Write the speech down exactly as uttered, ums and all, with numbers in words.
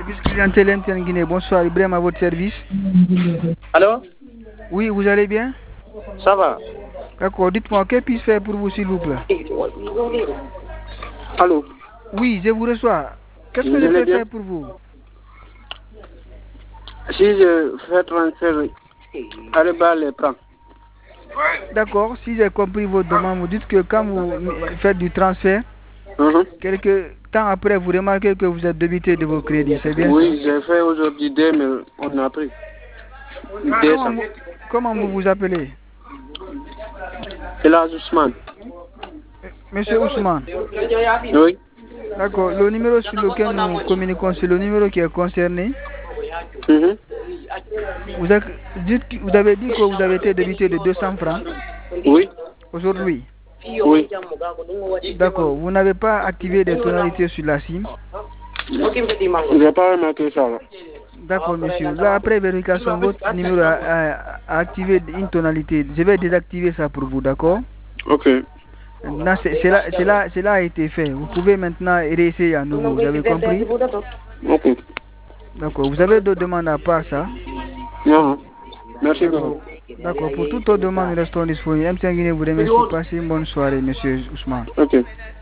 service clientèle M T N Guinée. Bonsoir, Ibrahim à votre service. Allô? Oui, vous allez bien? Ça va. D'accord, dites-moi, que puis-je faire pour vous, s'il vous plaît? Allô? Oui, je vous reçois. Qu'est-ce que je peux faire pour vous? Si je fais transfert, Ariba les prend. D'accord, si j'ai compris votre demande, vous dites que quand vous faites du transfert, uh-huh. quelques temps après, vous remarquez que vous êtes débité de vos crédits, c'est bien oui, ça? Oui, j'ai fait aujourd'hui deux, mais on a pris. Comment vous, comment vous vous appelez? C'est là Ousmane. Monsieur Ousmane? Oui. D'accord, le numéro sur lequel nous communiquons, c'est le numéro qui est concerné. Uh-huh. Vous, avez, dites, vous avez dit que vous avez été débité de deux cents francs? Oui. Aujourd'hui? Oui. D'accord, vous n'avez pas activé des tonalités sur la SIM? Je n'ai pas remarqué ça. D'accord, monsieur. Là, après vérification, votre numéro a, a, a activé une tonalité. Je vais désactiver ça pour vous, d'accord? Ok. Maintenant, cela, cela, cela a été fait. Vous pouvez maintenant réessayer à nouveau. Vous avez compris? Ok. D'accord. Vous avez d'autres demandes à part ça? Non. Merci beaucoup. D'accord. Pour toutes autres demandes, nous restons disponibles. M T N Guinée vous remercie. Passez une bonne soirée, monsieur Ousmane. Ok.